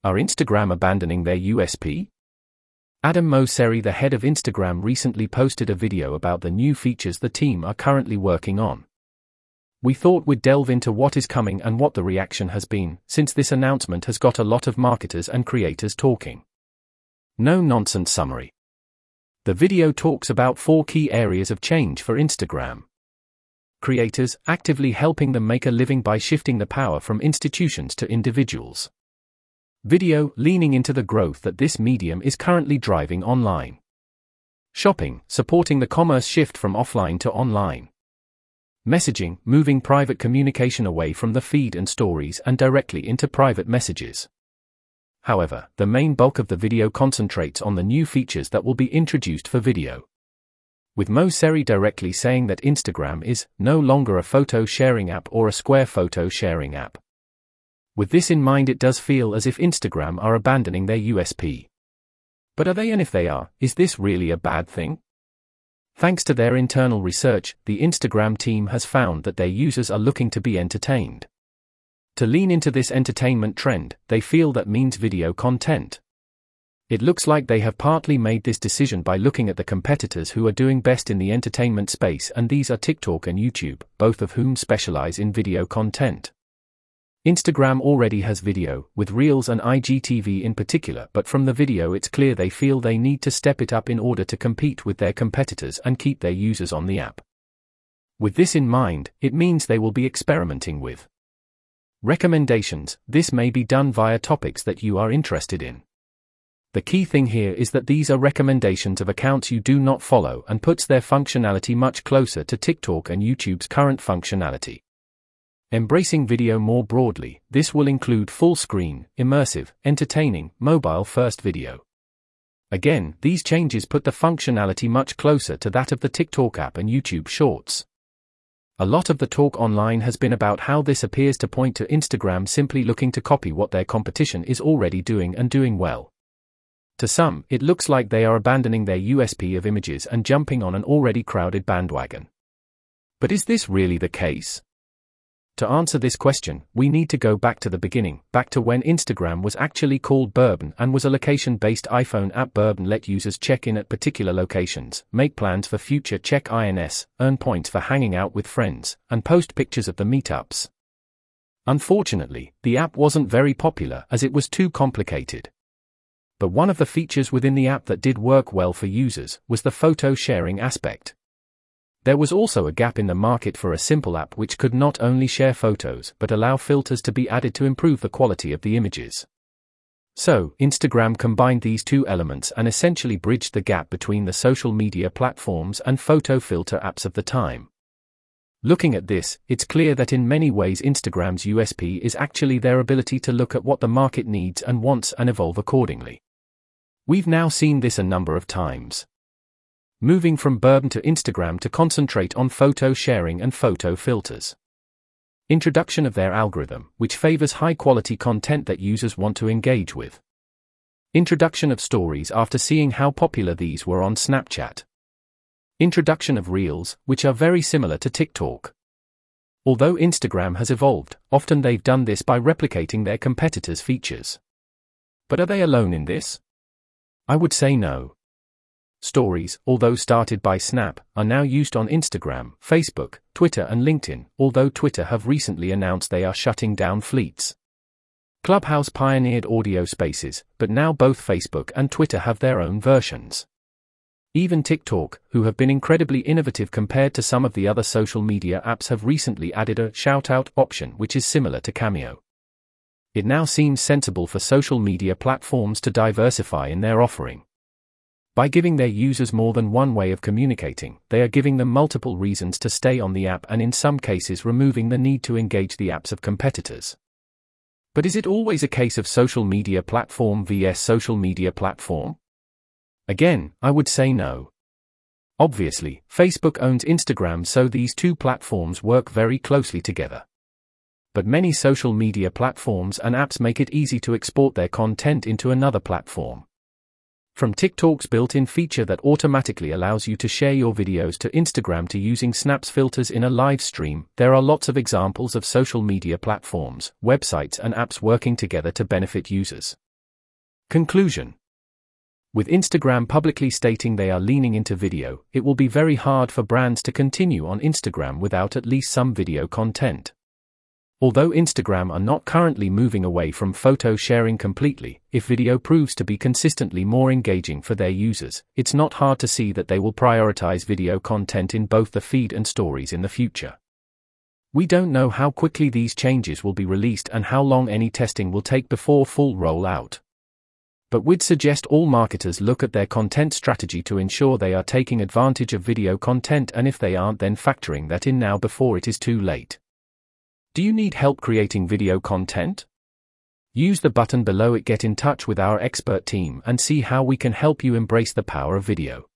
Are Instagram abandoning their USP? Adam Mosseri, the head of Instagram, recently posted a video about the new features the team are currently working on. We thought we'd delve into what is coming and what the reaction has been, since this announcement has got a lot of marketers and creators talking. No nonsense summary. The video talks about 4 key areas of change for Instagram. Creators, actively helping them make a living by shifting the power from institutions to individuals. Video, leaning into the growth that this medium is currently driving online. Shopping, supporting the commerce shift from offline to online. Messaging, moving private communication away from the feed and stories and directly into private messages. However, the main bulk of the video concentrates on the new features that will be introduced for video. With Mosseri directly saying that Instagram is no longer a photo sharing app or a Square photo sharing app. With this in mind, it does feel as if Instagram are abandoning their USP. But are they? And if they are, is this really a bad thing? Thanks to their internal research, the Instagram team has found that their users are looking to be entertained. To lean into this entertainment trend, they feel that means video content. It looks like they have partly made this decision by looking at the competitors who are doing best in the entertainment space, and these are TikTok and YouTube, both of whom specialize in video content. Instagram already has video, with Reels and IGTV in particular, but from the video it's clear they feel they need to step it up in order to compete with their competitors and keep their users on the app. With this in mind, it means they will be experimenting with recommendations. This may be done via topics that you are interested in. The key thing here is that these are recommendations of accounts you do not follow and puts their functionality much closer to TikTok and YouTube's current functionality. Embracing video more broadly, this will include full-screen, immersive, entertaining, mobile-first video. Again, these changes put the functionality much closer to that of the TikTok app and YouTube Shorts. A lot of the talk online has been about how this appears to point to Instagram simply looking to copy what their competition is already doing and doing well. To some, it looks like they are abandoning their USP of images and jumping on an already crowded bandwagon. But is this really the case? To answer this question, we need to go back to the beginning, back to when Instagram was actually called Bourbon and was a location-based iPhone app. Bourbon let users check in at particular locations, make plans for future check-ins, earn points for hanging out with friends, and post pictures of the meetups. Unfortunately, the app wasn't very popular as it was too complicated. But one of the features within the app that did work well for users was the photo sharing aspect. There was also a gap in the market for a simple app which could not only share photos but allow filters to be added to improve the quality of the images. So, Instagram combined these two elements and essentially bridged the gap between the social media platforms and photo filter apps of the time. Looking at this, it's clear that in many ways Instagram's USP is actually their ability to look at what the market needs and wants and evolve accordingly. We've now seen this a number of times. Moving from Bourbon to Instagram to concentrate on photo sharing and photo filters. Introduction of their algorithm, which favors high-quality content that users want to engage with. Introduction of stories after seeing how popular these were on Snapchat. Introduction of Reels, which are very similar to TikTok. Although Instagram has evolved, often they've done this by replicating their competitors' features. But are they alone in this? I would say no. Stories, although started by Snap, are now used on Instagram, Facebook, Twitter and LinkedIn, although Twitter have recently announced they are shutting down fleets. Clubhouse pioneered audio spaces, but now both Facebook and Twitter have their own versions. Even TikTok, who have been incredibly innovative compared to some of the other social media apps, have recently added a shout-out option which is similar to Cameo. It now seems sensible for social media platforms to diversify in their offering. By giving their users more than one way of communicating, they are giving them multiple reasons to stay on the app and in some cases removing the need to engage the apps of competitors. But is it always a case of social media platform vs social media platform? Again, I would say no. Obviously, Facebook owns Instagram, so these two platforms work very closely together. But many social media platforms and apps make it easy to export their content into another platform. From TikTok's built-in feature that automatically allows you to share your videos to Instagram to using Snap's filters in a live stream, there are lots of examples of social media platforms, websites and apps working together to benefit users. Conclusion. With Instagram publicly stating they are leaning into video, it will be very hard for brands to continue on Instagram without at least some video content. Although Instagram are not currently moving away from photo sharing completely, if video proves to be consistently more engaging for their users, it's not hard to see that they will prioritize video content in both the feed and stories in the future. We don't know how quickly these changes will be released and how long any testing will take before full rollout. But we'd suggest all marketers look at their content strategy to ensure they are taking advantage of video content, and if they aren't, then factoring that in now before it is too late. Do you need help creating video content? Use the button below it, get in touch with our expert team and see how we can help you embrace the power of video.